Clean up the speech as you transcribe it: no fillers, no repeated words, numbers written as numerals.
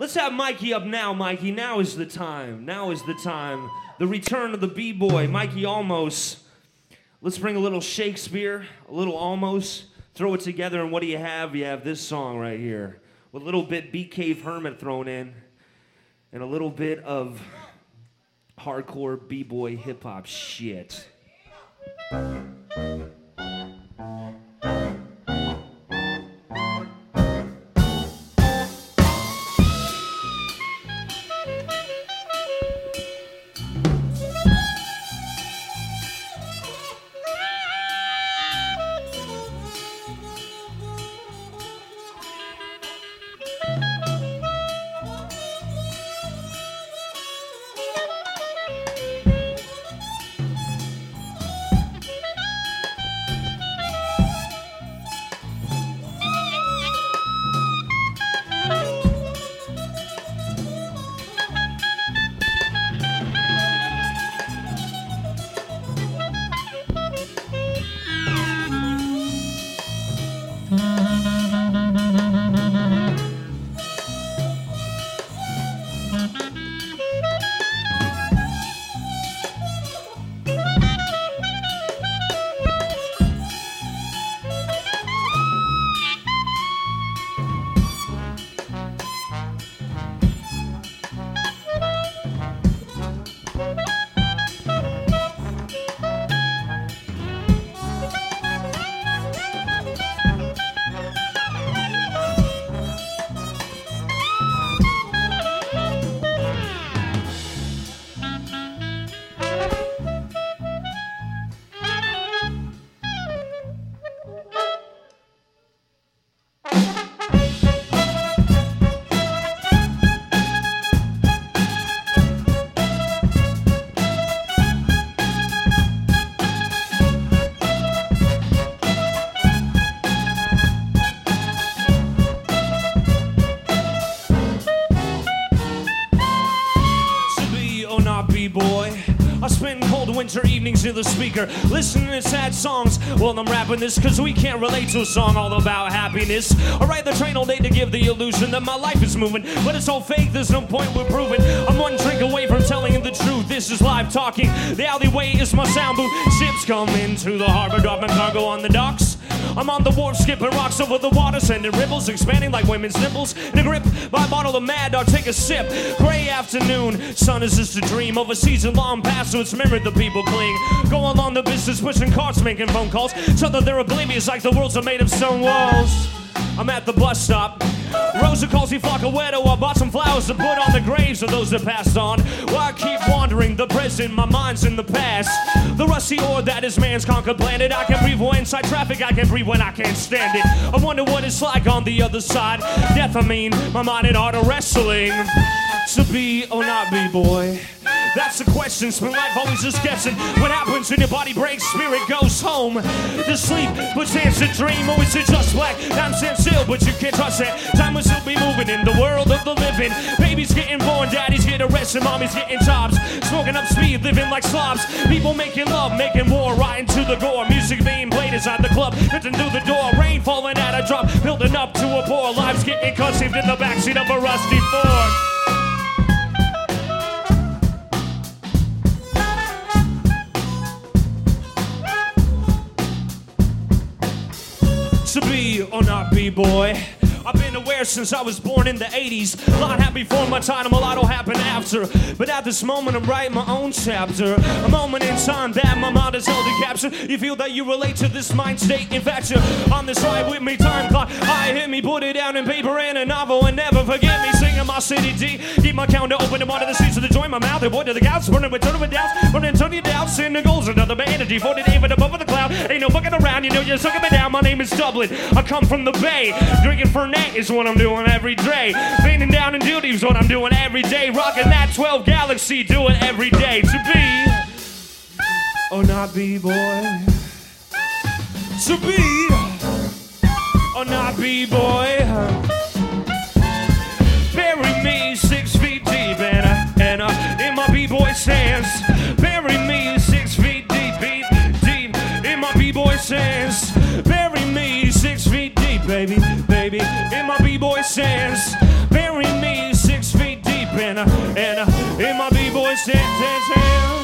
Let's have Mikey up now, Mikey. Now is the time. Now is the time. The return of the B-boy, Mikey Almost. Let's bring a little Shakespeare, a little Almost, throw it together, and what do you have? You have this song right here, with a little bit Beat Cave Hermit thrown in, and a little bit of hardcore B-boy hip-hop shit. B-boy, I spend cold winter evenings near the speaker, listening to sad songs while I'm rapping this, cause we can't relate to a song all about happiness. I ride the train all day to give the illusion that my life is moving, but it's all fake, there's no point we're proving. I'm one drink away from telling you the truth, this is live talking. The alleyway is my sound booth, ships come into the harbor, dropping cargo on the docks. I'm on the wharf, skipping rocks over the water, sending ripples, expanding like women's nipples. In a grip by a bottle of Mad Dog, take a sip. Gray afternoon, sun is just a dream of a season-long past, so it's memory the people cling. Go along the business, pushing carts, making phone calls. So that they're oblivious like the worlds are made of stone walls. I'm at the bus stop. Rosa calls me Flockawedo. I bought some flowers to put on the graves of those that passed on. While I keep wandering the present, my mind's in the past. The rusty ore that is man's conquered planet. I can breathe when inside traffic, I can breathe when I can't stand it. I wonder what it's like on the other side. Death, I mean, my mind and heart are wrestling. To be or not be, boy, that's the question. Spend life always just guessing. What happens when your body breaks, spirit goes home to sleep, but chance to dream. Always it just black, nonsense still, but you can't trust that. Time will still be moving in the world of the living. Babies getting born, daddies get arrested, mommies getting jobs. Smoking up speed, living like slobs. People making love, making war, riding to the gore. Music being played inside the club, hitting through the door. Rain falling at a drop, building up to a pour. Lives getting conceived in the backseat of a rusty Ford. To be or not be, boy, I've been aware since I was born in the 80s. A lot happened before my time, a lot will happen after. But at this moment I'm writing my own chapter. A moment in time that my mind is held in capture. You feel that you relate to this mind state. In fact, you're on this ride with me, time clock. I hit me, put it down in paper and a novel, and never forget me singing my city D. Keep my counter open and water the streets of the joy in my mouth. And boy to the gouts, burning with tournament doubts, burning Tony doubts, in the goals, another energy for the David above the cloud. Ain't no bucket around, you know you're sucking me down. My name is Dublin, I come from the Bay. Drinking Fernet is what I'm doing every day. Bending down in duty is what I'm doing every day. Rocking that 12 Galaxy, do it every day. To be or not be, boy. To be or not be, boy. Bury me 6 feet deep and in my b-boy's hands. Bury me 6 feet deep in my b-boy's hands. Bury me 6 feet deep, baby, in my b-boy's hands. Bury me 6 dance, dance, dance, dance.